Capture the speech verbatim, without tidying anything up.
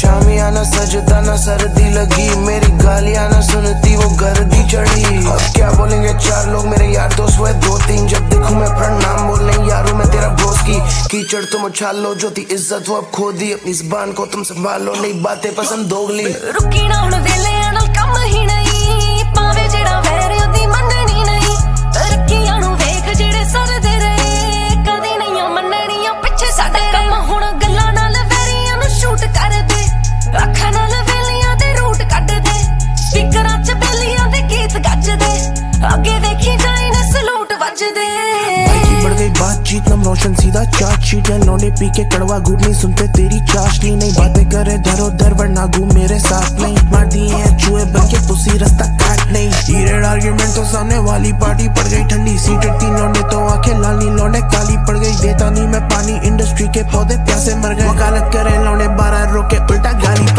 शामियाना सजदा ना सर्दी लगी, मेरी गालियां ना सुनती वो गर्दी चढ़ी। अब क्या बोलेंगे चार लोग मेरे यार दोस्त हुए दो तीन, जब देखूं मैं प्रणाम बोलने यारों में तेरा बोस की। कीचड़ तुम उछाल लो जो थी इज्जत वो अब खो दी, अपनी जुबान को तुम संभालो नई बातें पसंद दोगली। रुकी ना हुण वेले नाल कम ही नहीं, पावे जेड़ा वैर ओदी मननी नहीं। तरक्कियां नूं वेख जेड़े सरदे रहे, कदी नहीं मनणियां पिछे साडे। कम हुण गल्लां नाल वैरियां नूं शूट कर दे, अखां नाल वेलियां दे रूट कढ दे। स्पीकरां च बेलियां दे गीत गजदे, अगे देखी जाए न सलूट वजदे। बढ़ गई बातचीत नम रोशन सीधा चाट शीट, लौंडे पी के कड़वा घूट नहीं सुनते तेरी चाशनी। नहीं बातें करे धरो धर वरना घूम मेरे साथ नहीं, मार दिए हैं चूहे बन के पुसी रास्ता काट नहीं। हीरेड आर्ग्यूमेंट तो सामने वाली पार्टी पड़ गई ठंडी, सीटेड तीन लौंडे तो आंखें लाली लौंडे काली पड़ गई। देता नहीं मैं पानी इंडस्ट्री के पौधे प्यासे मर गए, वकालत करे लौंडे बारह रोके उल्टा गाली